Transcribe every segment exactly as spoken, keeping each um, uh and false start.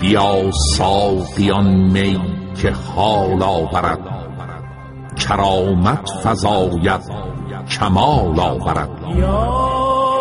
بیا ساقیان می که حال آورد، کرامت فزاید کمال آورد. یا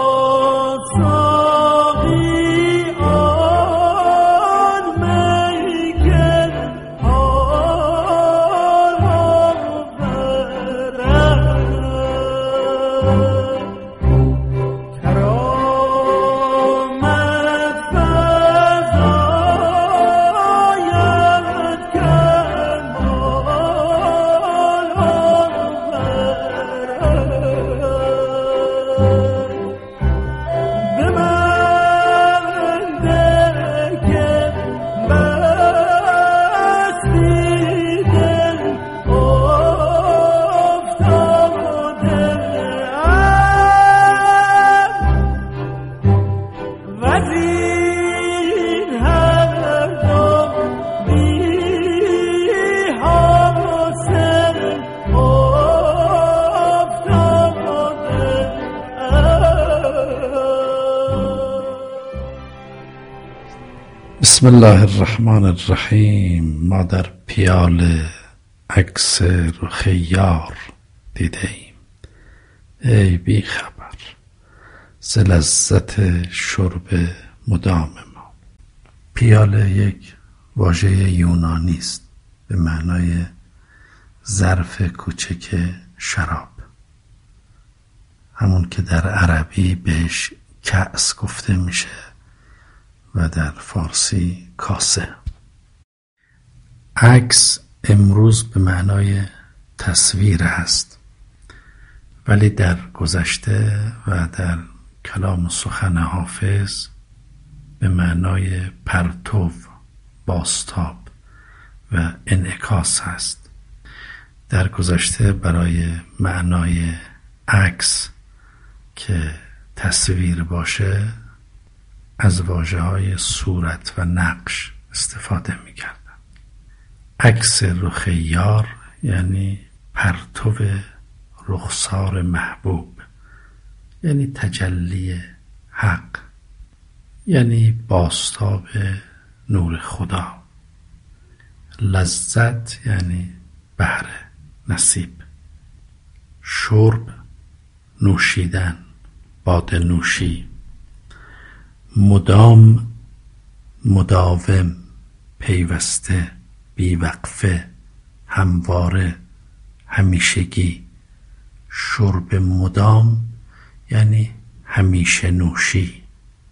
بسم الله الرحمن الرحیم. ما در پیاله عکس رخ یار دیده ایم، ای بی خبر ز لذت شرب مدام ما. پیاله یک واژه یونانی است به معنای ظرف کوچک شراب، همون که در عربی بهش کأس گفته میشه و در فارسی کاسه. عکس امروز به معنای تصویر است، ولی در گذشته و در کلام و سخن حافظ به معنای پرتو، بازتاب و انعکاس است. در گذشته برای معنای عکس که تصویر باشه از واژه‌های صورت و نقش استفاده می‌کردن. عکس رخ یار یعنی پرتو رخسار محبوب، یعنی تجلی حق، یعنی بازتاب نور خدا. لذت یعنی بهره، نصیب. شرب نوشیدن، باده نوشی. مدام، مداوم، پیوسته، بیوقفه، همواره، همیشگی. شرب مدام یعنی همیشه نوشی.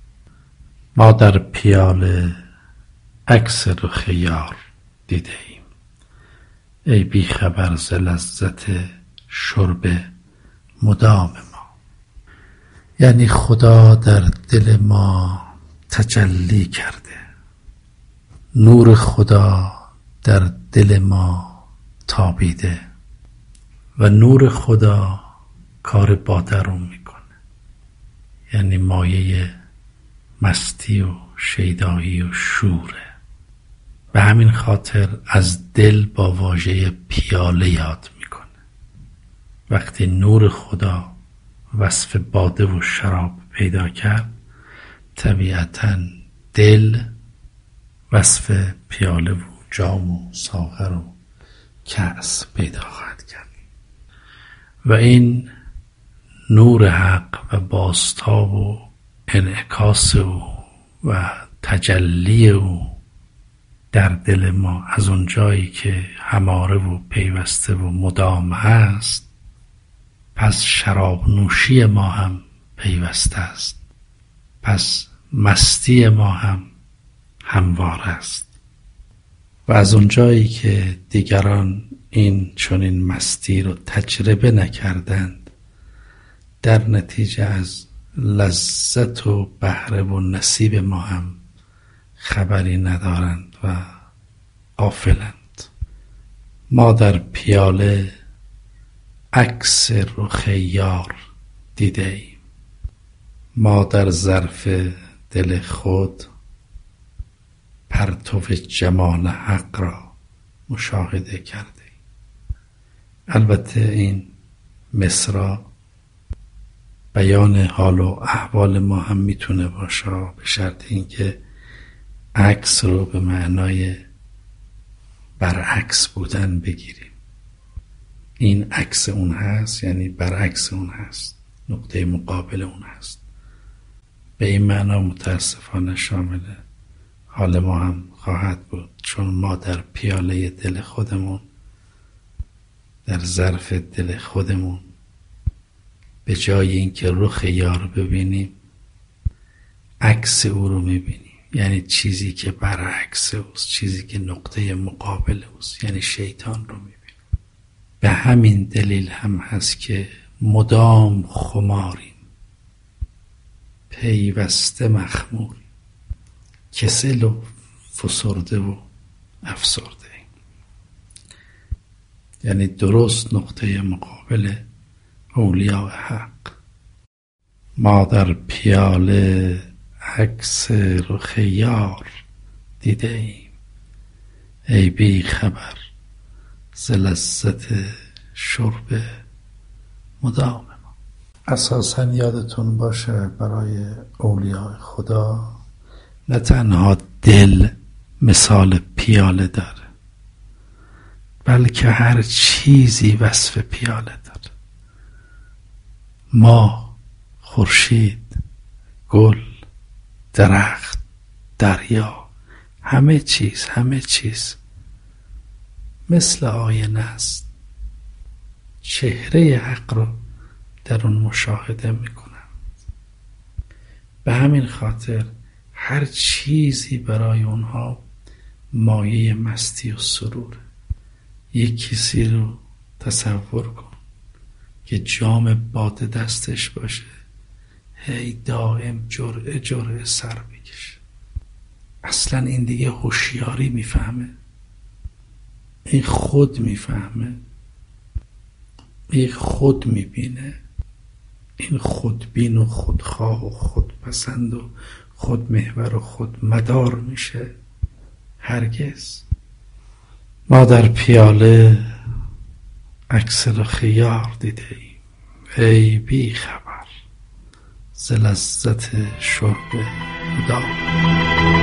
ما در پیاله عکس رخ یار دیده ایم، ای بی خبر ز لذت شرب مدام ما. یعنی خدا در دل ما تجلی کرده، نور خدا در دل ما تابیده و نور خدا کار باده رو میکنه، یعنی مایه مستی و شیدایی و شوره. به همین خاطر از دل با واژه پیاله یاد میکنه. وقتی نور خدا وصف باده و شراب پیدا کرد، طبیعتاً دل وصف پیاله و جام و ساغر و کأس پیدا خواهد کرد. و این نور حق و بازتاب و انعکاس او و تجلی او در دل ما از اون جایی که هماره و پیوسته و مدام هست، پس شراب نوشی ما هم پیوسته است، پس مستی ما هم هموار است. و از اون جایی که دیگران این چنین مستی رو تجربه نکردند، در نتیجه از لذت و بهره و نصیب ما هم خبری ندارند و غافلند. ما در پیاله عکس رخ یار دیده ایم، ما در ظرف دل خود پرتو جمال حق را مشاهده کرده ایم. البته این مصرع بیان حال و احوال ما هم میتونه باشه، به شرط اینکه عکس رو به معنای برعکس بودن بگیریم. این عکس اون هست، یعنی برعکس اون هست، نقطه مقابل اون هست. به این معنا متاسفانه شامل حال ما هم خواهد بود، چون ما در پیاله دل خودمون، در ظرف دل خودمون، به جای اینکه رخ یار ببینیم عکس او رو میبینیم، یعنی چیزی که برعکس اوست، چیزی که نقطه مقابل اوست، یعنی شیطان رو میبینیم. به همین دلیل هم هست که مدام خماریم، پیوسته مخموریم، کسل و فسرده و افسرده، یعنی درست نقطه مقابل اولیاء حق. ما در پیاله عکس رخ یار دیده ایم، ای بی خبر ز لذت شرب مدام ما. اساساً یادتون باشه برای اولیاء خدا نه تنها دل مثال پیاله داره، بلکه هر چیزی وصف پیاله داره. ما، خورشید، گل، درخت، دریا، همه چیز همه چیز مثل آینه است، چهره حق رو در اون مشاهده میکنم. به همین خاطر هر چیزی برای اونها مایه مستی و سروره. یک کسی رو تصور کن که جام باده دستش باشه، هی دائم جرعه جرعه سر بکشه. اصلا این دیگه هوشیاری میفهمه، این خود میفهمه، این خود میبینه، این خودبین و خودخواه و خودپسند و خودمحور و خودمدار میشه؟ هرگز. ما در پیاله عکس رخ یار دیده ایم، ای بی خبر ز لذت شرب مدام.